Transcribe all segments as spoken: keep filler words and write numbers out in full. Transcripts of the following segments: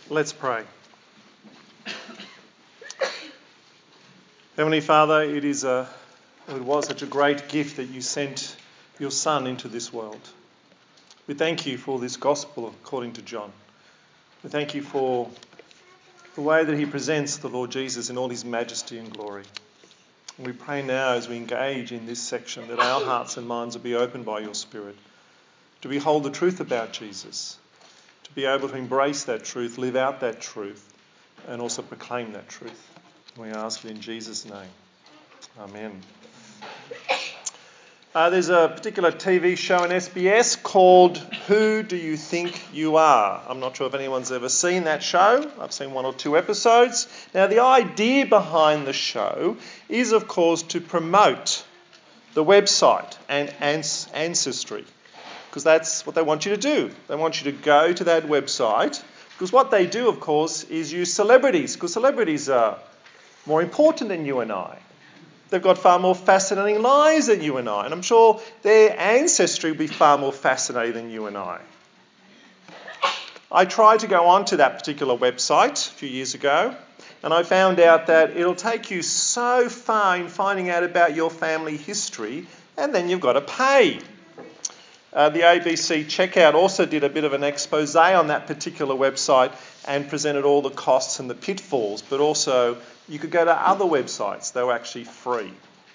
Let's pray. Heavenly Father, it is a, it was such a great gift that you sent your Son into this world. We thank you for this gospel according to John. We thank you for the way that he presents the Lord Jesus in all his majesty and glory. And we pray now as we engage in this section that our hearts and minds will be opened by your Spirit to behold the truth about Jesus, to be able to embrace that truth, live out that truth, and also proclaim that truth. We ask it in Jesus' name. Amen. Uh, there's a particular T V show on S B S called Who Do You Think You Are? I'm not sure if anyone's ever seen that show. I've seen one or two episodes. Now, the idea behind the show is, of course, to promote the website and Ancestry, because that's what they want you to do. They want you to go to that website, because what they do, of course, is use celebrities, because celebrities are more important than you and I. They've got far more fascinating lives than you and I, and I'm sure their ancestry will be far more fascinating than you and I. I tried to go onto that particular website a few years ago, and I found out that it'll take you so far in finding out about your family history, and then you've got to pay. Uh, the A B C Checkout also did a bit of an expose on that particular website and presented all the costs and the pitfalls, but also you could go to other websites. They were actually free.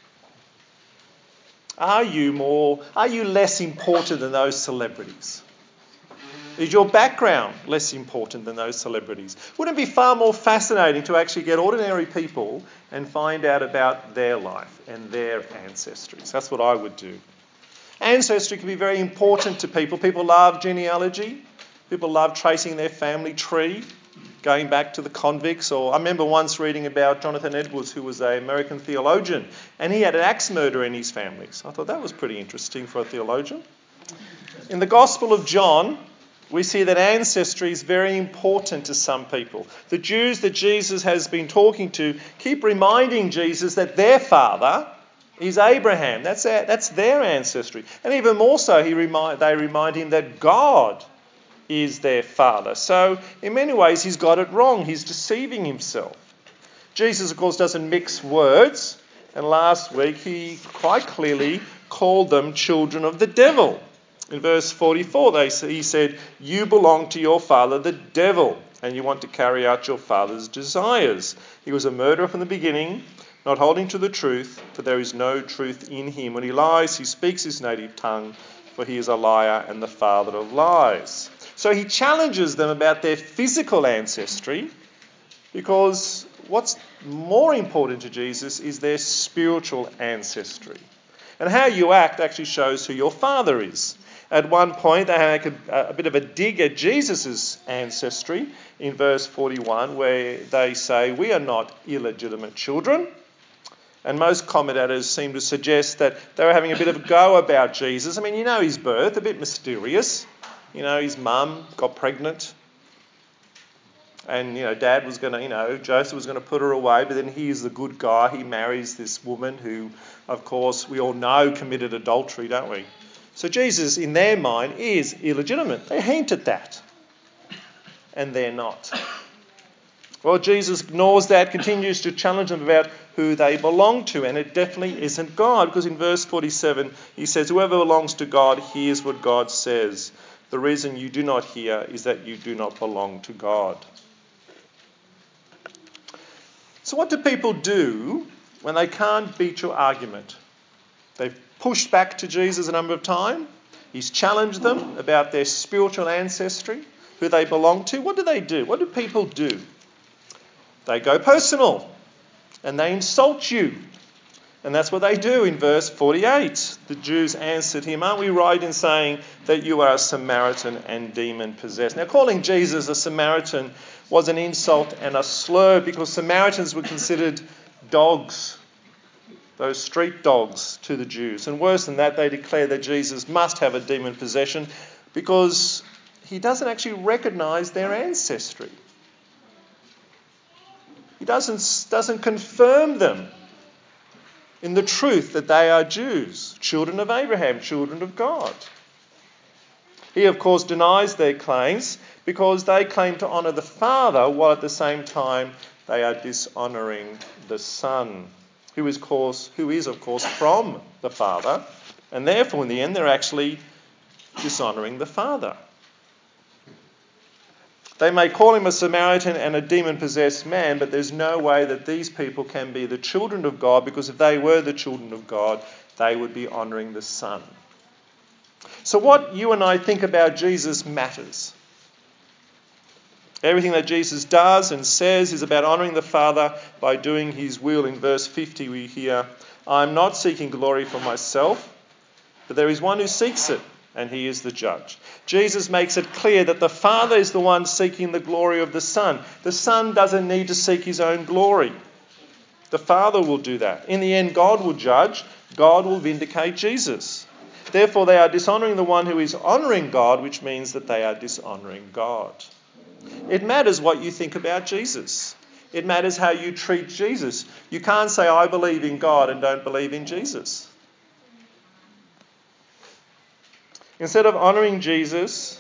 Are you more, are you less important than those celebrities? Is your background less important than those celebrities? Wouldn't it be far more fascinating to actually get ordinary people and find out about their life and their ancestries? That's what I would do. Ancestry can be very important to people. People love genealogy. People love tracing their family tree, going back to the convicts. Or I remember once reading about Jonathan Edwards, who was an American theologian, and he had an axe murderer in his family. So I thought that was pretty interesting for a theologian. In the Gospel of John, we see that ancestry is very important to some people. The Jews that Jesus has been talking to keep reminding Jesus that their father is Abraham. That's their, that's their ancestry. And even more so, he remind, they remind him that God is their father. So in many ways, he's got it wrong. He's deceiving himself. Jesus, of course, doesn't mix words. And last week, he quite clearly called them children of the devil. In verse forty-four, they, he said, "You belong to your father, the devil, and you want to carry out your father's desires. He was a murderer from the beginning, not holding to the truth, for there is no truth in him. When he lies, he speaks his native tongue, for he is a liar and the father of lies." So he challenges them about their physical ancestry, because what's more important to Jesus is their spiritual ancestry. And how you act actually shows who your father is. At one point, they make a, a bit of a dig at Jesus' ancestry in verse forty-one, where they say, "We are not illegitimate children." And most commentators seem to suggest that they were having a bit of a go about Jesus. I mean, you know his birth, a bit mysterious. You know, his mum got pregnant. And, you know, Dad was going to, you know, Joseph was going to put her away. But then he is the good guy. He marries this woman who, of course, we all know committed adultery, don't we? So Jesus, in their mind, is illegitimate. They hint at that. And they're not. Well, Jesus ignores that, continues to challenge them about who they belong to, and it definitely isn't God, because in verse forty-seven he says, "Whoever belongs to God hears what God says. The reason you do not hear is that you do not belong to God." So what do people do when they can't beat your argument? They've pushed back to Jesus a number of times. He's challenged them about their spiritual ancestry, who they belong to. What do they do? What do people do? They go personal and they insult you. And that's what they do in verse forty-eight. The Jews answered him, "Aren't we right in saying that you are a Samaritan and demon-possessed?" Now, calling Jesus a Samaritan was an insult and a slur, because Samaritans were considered dogs, those street dogs to the Jews. And worse than that, they declare that Jesus must have a demon possession because he doesn't actually recognise their ancestry. He doesn't, doesn't confirm them in the truth that they are Jews, children of Abraham, children of God. He, of course, denies their claims because they claim to honour the Father while at the same time they are dishonouring the Son, who is, course, who is, of course, from the Father, and therefore, in the end, they're actually dishonouring the Father. They may call him a Samaritan and a demon-possessed man, but there's no way that these people can be the children of God, because if they were the children of God, they would be honouring the Son. So what you and I think about Jesus matters. Everything that Jesus does and says is about honouring the Father by doing his will. In verse fifty we hear, "I am not seeking glory for myself, but there is one who seeks it, and he is the judge." Jesus makes it clear that the Father is the one seeking the glory of the Son. The Son doesn't need to seek his own glory. The Father will do that. In the end, God will judge. God will vindicate Jesus. Therefore, they are dishonouring the one who is honouring God, which means that they are dishonouring God. It matters what you think about Jesus. It matters how you treat Jesus. You can't say, "I believe in God," and don't believe in Jesus. Instead of honouring Jesus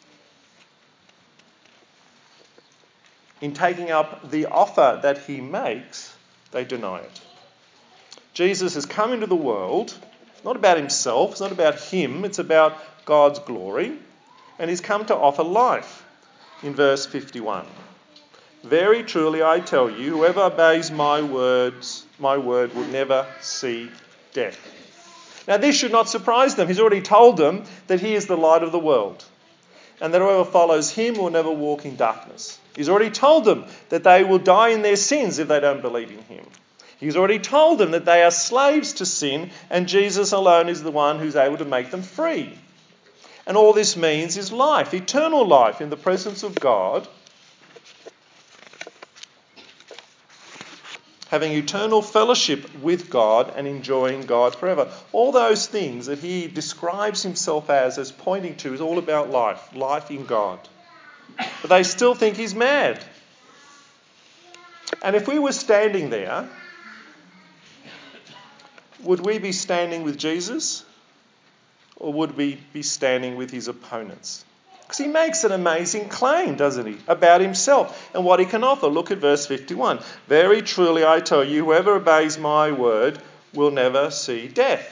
in taking up the offer that he makes, they deny it. Jesus has come into the world, not about himself, it's not about him, it's about God's glory, and he's come to offer life. In verse fifty-one, "Very truly I tell you, whoever obeys my words, my word will never see death." Now this should not surprise them. He's already told them that he is the light of the world, and that whoever follows him will never walk in darkness. He's already told them that they will die in their sins if they don't believe in him. He's already told them that they are slaves to sin, and Jesus alone is the one who's able to make them free. And all this means is life, eternal life in the presence of God, having eternal fellowship with God and enjoying God forever. All those things that he describes himself as, as pointing to, is all about life, life in God. But they still think he's mad. And if we were standing there, would we be standing with Jesus? Or would we be standing with his opponents? Because he makes an amazing claim, doesn't he, about himself and what he can offer. Look at verse fifty-one. "Very truly I tell you, whoever obeys my word will never see death."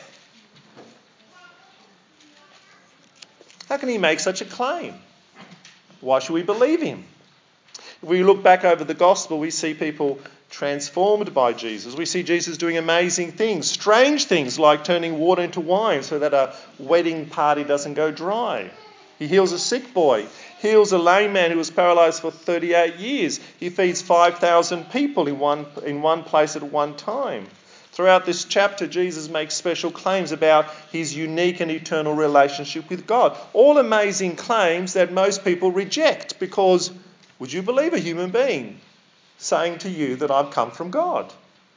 How can he make such a claim? Why should we believe him? If we look back over the gospel, we see people transformed by Jesus. We see Jesus doing amazing things, strange things like turning water into wine so that a wedding party doesn't go dry. He heals a sick boy, heals a lame man who was paralysed for thirty-eight years. He feeds five thousand people in one, in one place at one time. Throughout this chapter, Jesus makes special claims about his unique and eternal relationship with God. All amazing claims that most people reject because, would you believe a human being saying to you that I've come from God?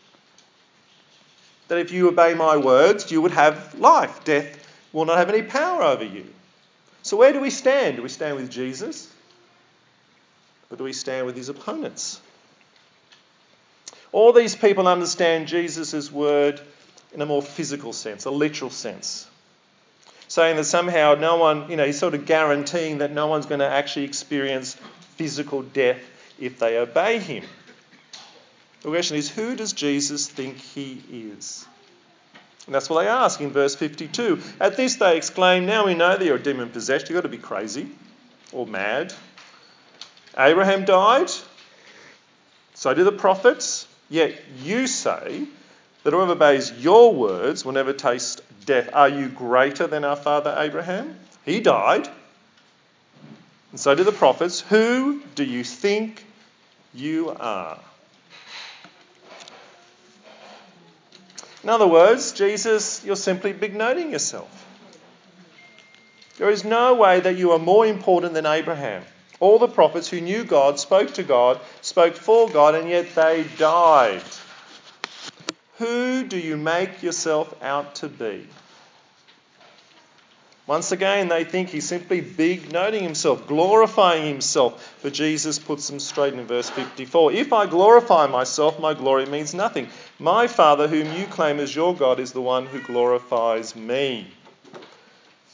That if you obey my words, you would have life. Death will not have any power over you. So where do we stand? Do we stand with Jesus? Or do we stand with his opponents? All these people understand Jesus' word in a more physical sense, a literal sense. Saying that somehow no one, you know, he's sort of guaranteeing that no one's going to actually experience physical death if they obey him. The question is, who does Jesus think he is? And that's what they ask in verse fifty-two. At this they exclaim, "Now we know that you're demon-possessed. You've got to be crazy or mad. Abraham died, so did the prophets, yet you say that whoever obeys your words will never taste death. Are you greater than our father Abraham? He died, and so did the prophets. Who do you think you are?" In other words, Jesus, you're simply big-noting yourself. There is no way that you are more important than Abraham. All the prophets who knew God, spoke to God, spoke for God, and yet they died. Who do you make yourself out to be? Once again, they think he's simply big-noting himself, glorifying himself. But Jesus puts them straight in verse fifty-four. "If I glorify myself, my glory means nothing. My Father, whom you claim as your God, is the one who glorifies me.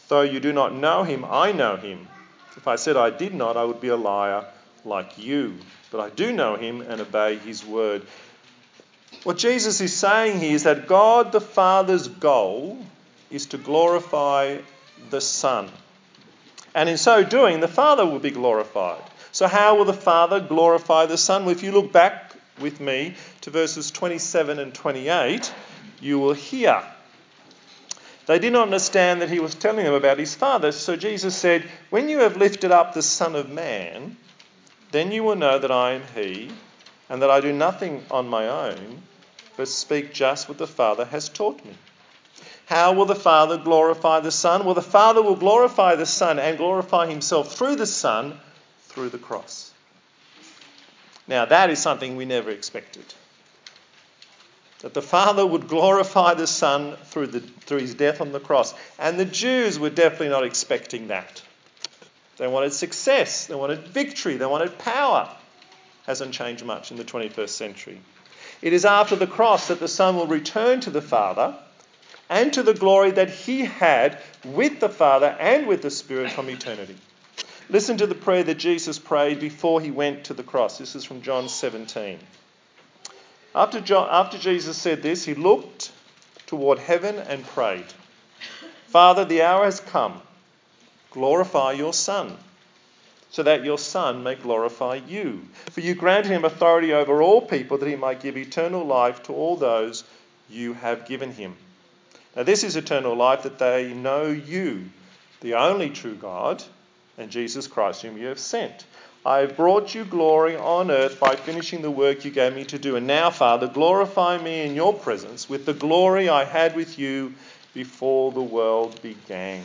Though you do not know him, I know him. If I said I did not, I would be a liar like you. But I do know him and obey his word. What Jesus is saying here is that God the Father's goal is to glorify the Son. And in so doing, the Father will be glorified. So how will the Father glorify the Son? Well, if you look back with me to verses twenty-seven and twenty-eight, you will hear. They did not understand that he was telling them about his Father. So Jesus said, when you have lifted up the Son of Man, then you will know that I am he, and that I do nothing on my own, but speak just what the Father has taught me. How will the Father glorify the Son? Well, the Father will glorify the Son and glorify himself through the Son, through the cross. Now, that is something we never expected. That the Father would glorify the Son through, the, through his death on the cross. And the Jews were definitely not expecting that. They wanted success, they wanted victory, they wanted power. Hasn't changed much in the twenty-first century. It is after the cross that the Son will return to the Father and to the glory that he had with the Father and with the Spirit from eternity. Listen to the prayer that Jesus prayed before he went to the cross. This is from John seventeen. After, John, after Jesus said this, he looked toward heaven and prayed, Father, the hour has come. Glorify your Son, so that your Son may glorify you. For you granted him authority over all people, that he might give eternal life to all those you have given him. Now this is eternal life, that they know you, the only true God, and Jesus Christ, whom you have sent. I have brought you glory on earth by finishing the work you gave me to do. And now, Father, glorify me in your presence with the glory I had with you before the world began.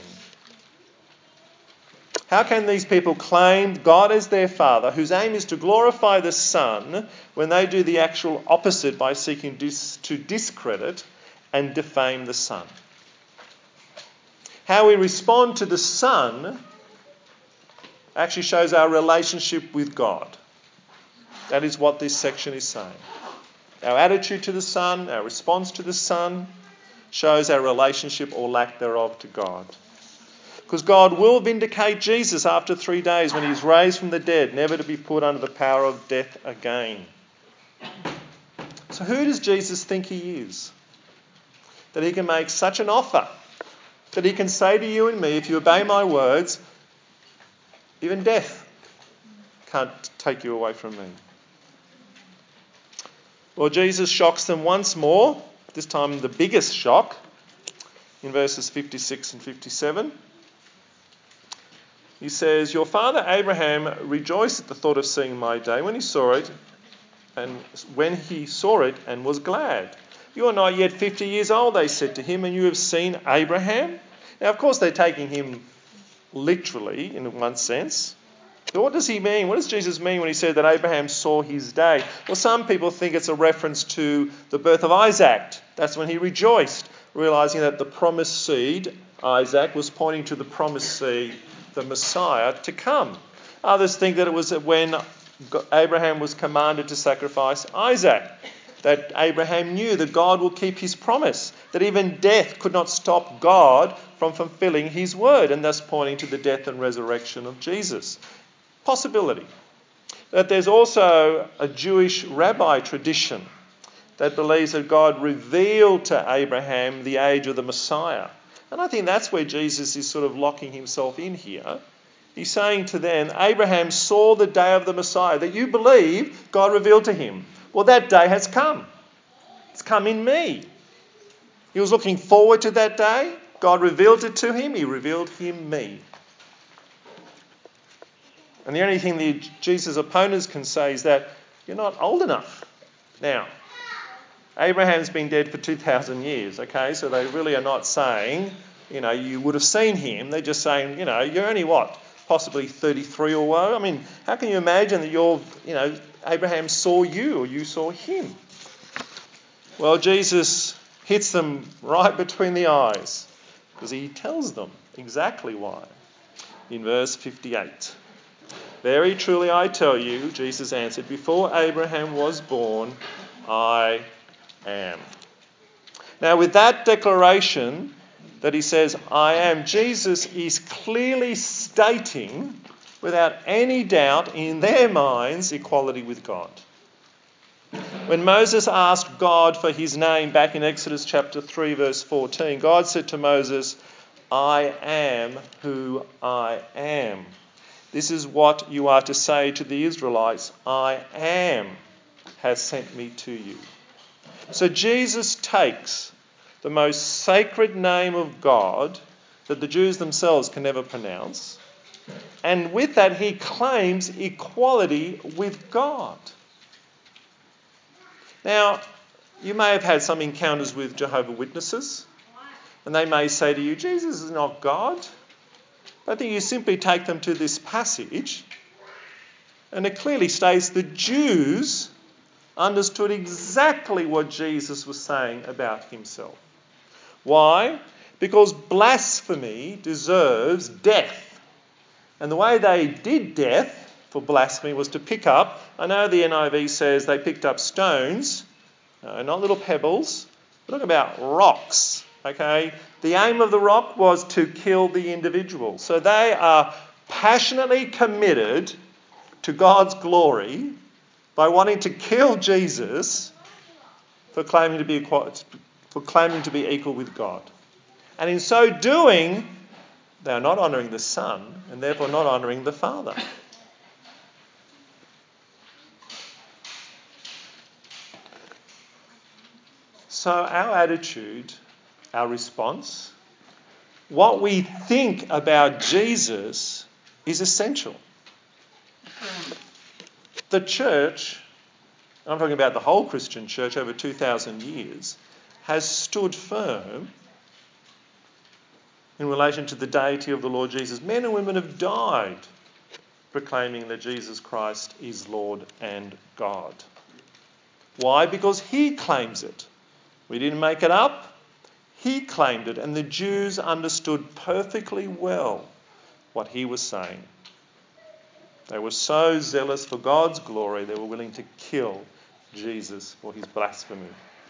How can these people claim God as their Father, whose aim is to glorify the Son, when they do the actual opposite by seeking dis- to discredit and defame the Son? How we respond to the Son actually shows our relationship with God. That is what this section is saying. Our attitude to the Son, our response to the Son, shows our relationship or lack thereof to God. Because God will vindicate Jesus after three days when he's raised from the dead, never to be put under the power of death again. So who does Jesus think he is? That he can make such an offer, that he can say to you and me, if you obey my words, even death can't take you away from me. Well, Jesus shocks them once more, this time the biggest shock, in verses fifty-six and fifty-seven. He says, your father Abraham rejoiced at the thought of seeing my day when he saw it, and when he saw it and was glad. You are not yet fifty years old, they said to him, and you have seen Abraham? Now, of course, they're taking him literally, in one sense. But what does he mean? What does Jesus mean when he said that Abraham saw his day? Well, some people think it's a reference to the birth of Isaac. That's when he rejoiced, realising that the promised seed, Isaac, was pointing to the promised seed, the Messiah, to come. Others think that it was when Abraham was commanded to sacrifice Isaac, that Abraham knew that God will keep his promise, that even death could not stop God from fulfilling his word, and thus pointing to the death and resurrection of Jesus. Possibility. That there's also a Jewish rabbi tradition that believes that God revealed to Abraham the age of the Messiah. And I think that's where Jesus is sort of locking himself in here. He's saying to them, Abraham saw the day of the Messiah that you believe God revealed to him. Well, that day has come. It's come in me. He was looking forward to that day. God revealed it to him. He revealed him me. And the only thing that Jesus' opponents can say is that you're not old enough. Now, Abraham's been dead for two thousand years, okay? So they really are not saying, you know, you would have seen him. They're just saying, you know, you're only what? Possibly thirty-three or what? I mean, how can you imagine that you're, you know, Abraham saw you or you saw him? Well, Jesus hits them right between the eyes because he tells them exactly why. In verse fifty-eight. Very truly I tell you, Jesus answered, before Abraham was born, I am. Now with that declaration that he says, I am. Jesus is clearly stating, without any doubt in their minds, equality with God. When Moses asked God for his name back in Exodus chapter three, verse fourteen, God said to Moses, I am who I am. This is what you are to say to the Israelites, I am has sent me to you. So Jesus takes the most sacred name of God that the Jews themselves can never pronounce, and with that he claims equality with God. Now, you may have had some encounters with Jehovah's Witnesses, and they may say to you, Jesus is not God. I think you simply take them to this passage, and it clearly states the Jews understood exactly what Jesus was saying about himself. Why? Because blasphemy deserves death. And the way they did death for blasphemy was to pick up, I know the N I V says they picked up stones, no, not little pebbles, we're talking about rocks, okay? The aim of the rock was to kill the individual. So they are passionately committed to God's glory by wanting to kill Jesus for claiming to be for claiming to be equal with God. And in so doing, they are not honouring the Son and therefore not honouring the Father. So our attitude, our response, what we think about Jesus is essential. The church, I'm talking about the whole Christian church over two thousand years, has stood firm in relation to the deity of the Lord Jesus. Men and women have died proclaiming that Jesus Christ is Lord and God. Why? Because he claims it. We didn't make it up. He claimed it, and the Jews understood perfectly well what he was saying. They were so zealous for God's glory, they were willing to kill Jesus for his blasphemy.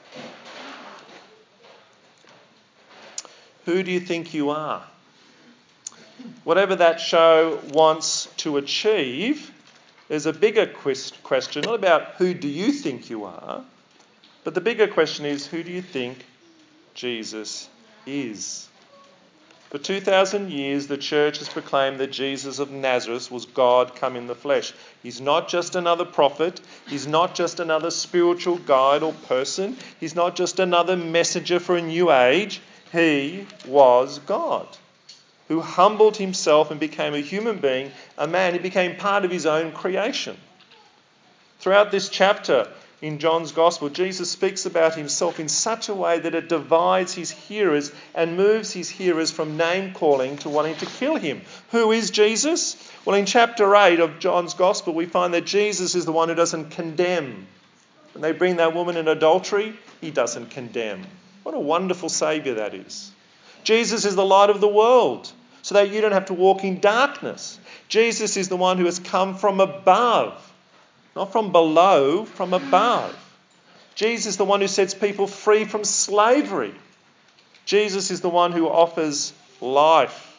Who do you think you are? Whatever that show wants to achieve, there's a bigger question, not about who do you think you are, but the bigger question is, who do you think Jesus is? For two thousand years, the church has proclaimed that Jesus of Nazareth was God come in the flesh. He's not just another prophet. He's not just another spiritual guide or person. He's not just another messenger for a new age. He was God, who humbled himself and became a human being, a man. He became part of his own creation. Throughout this chapter in John's Gospel, Jesus speaks about himself in such a way that it divides his hearers and moves his hearers from name-calling to wanting to kill him. Who is Jesus? Well, in chapter eight of John's Gospel, we find that Jesus is the one who doesn't condemn. When they bring that woman in adultery, he doesn't condemn. What a wonderful Saviour that is. Jesus is the light of the world, so that you don't have to walk in darkness. Jesus is the one who has come from above. Not from below, from above. Jesus is the one who sets people free from slavery. Jesus is the one who offers life.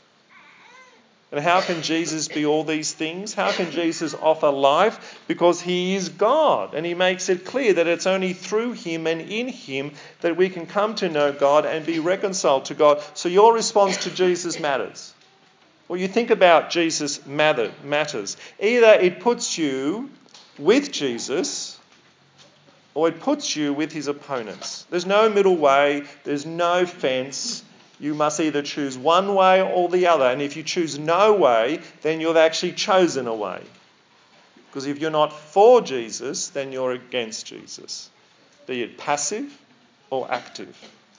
And how can Jesus be all these things? How can Jesus offer life? Because he is God. And he makes it clear that it's only through him and in him that we can come to know God and be reconciled to God. So your response to Jesus matters. What you think about Jesus matter, matters. Either it puts you with Jesus, or it puts you with his opponents. There's no middle way. There's no fence. You must either choose one way or the other. And if you choose no way, then you've actually chosen a way. Because if you're not for Jesus, then you're against Jesus, be it passive or active.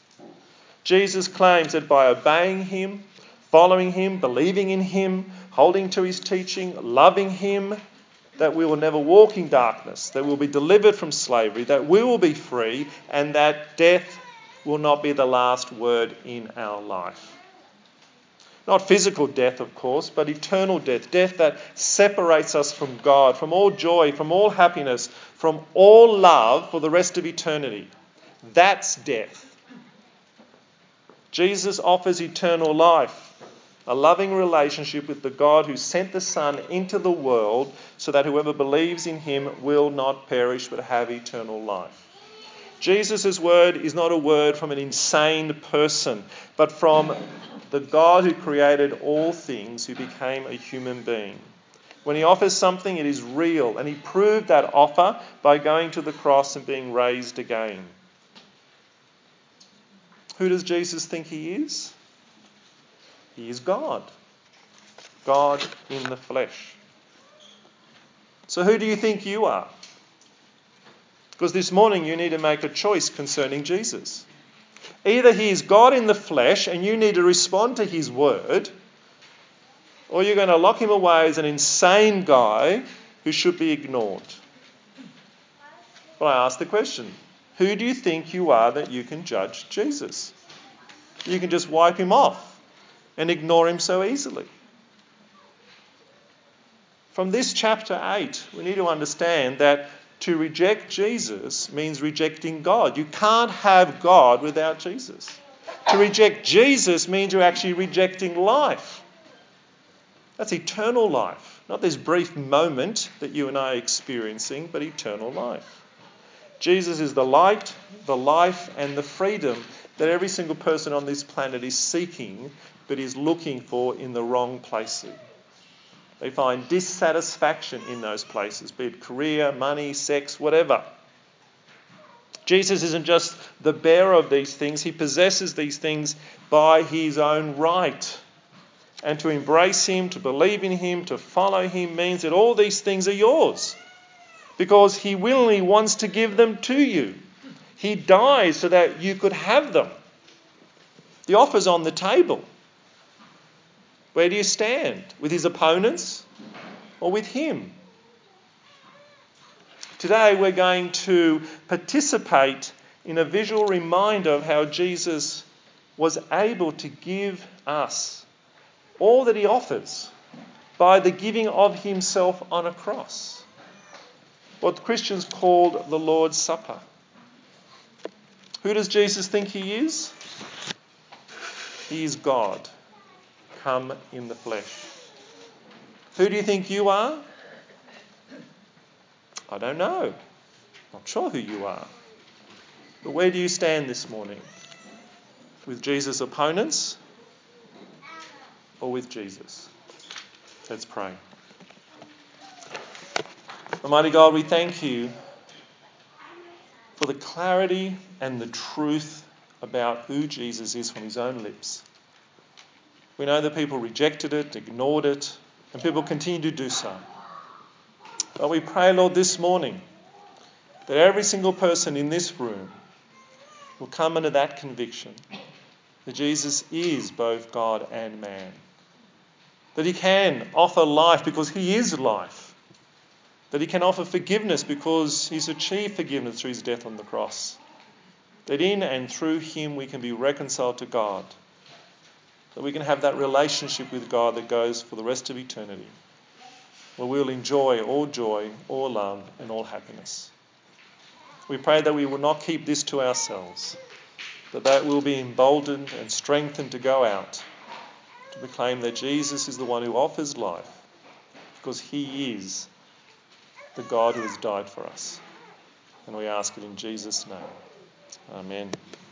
Jesus claims that by obeying him, following him, believing in him, holding to his teaching, loving him, that we will never walk in darkness, that we'll be delivered from slavery, that we will be free, and that death will not be the last word in our life. Not physical death, of course, but eternal death, death that separates us from God, from all joy, from all happiness, from all love for the rest of eternity. That's death. Jesus offers eternal life, a loving relationship with the God who sent the Son into the world so that whoever believes in him will not perish but have eternal life. Jesus' word is not a word from an insane person, but from the God who created all things, who became a human being. When he offers something, it is real, and he proved that offer by going to the cross and being raised again. Who does Jesus think he is? He is God. God in the flesh. So who do you think you are? Because this morning you need to make a choice concerning Jesus. Either he is God in the flesh and you need to respond to his word, or you're going to lock him away as an insane guy who should be ignored. But I ask the question, who do you think you are that you can judge Jesus? You can just wipe him off and ignore him so easily. From this chapter eight, we need to understand that to reject Jesus means rejecting God. You can't have God without Jesus. To reject Jesus means you're actually rejecting life. That's eternal life. Not this brief moment that you and I are experiencing, but eternal life. Jesus is the light, the life, and the freedom that every single person on this planet is seeking, but is looking for in the wrong places. They find dissatisfaction in those places, be it career, money, sex, whatever. Jesus isn't just the bearer of these things, he possesses these things by his own right. And to embrace him, to believe in him, to follow him means that all these things are yours. Because he willingly wants to give them to you. He dies so that you could have them. The offer's on the table. Where do you stand? With his opponents or with him? Today we're going to participate in a visual reminder of how Jesus was able to give us all that he offers by the giving of himself on a cross. What Christians call the Lord's Supper. Who does Jesus think he is? He is God, come in the flesh. Who do you think you are? I don't know. Not sure who you are. But where do you stand this morning? With Jesus' opponents or with Jesus? Let's pray. Almighty God, we thank you for the clarity and the truth about who Jesus is from his own lips. We know that people rejected it, ignored it, and people continue to do so. But we pray, Lord, this morning that every single person in this room will come under that conviction that Jesus is both God and man. That he can offer life because he is life. That he can offer forgiveness because he's achieved forgiveness through his death on the cross. That in and through him we can be reconciled to God. That we can have that relationship with God that goes for the rest of eternity, where we'll enjoy all joy, all love, and all happiness. We pray that we will not keep this to ourselves, but that we'll be emboldened and strengthened to go out, to proclaim that Jesus is the one who offers life, because he is the God who has died for us. And we ask it in Jesus' name. Amen.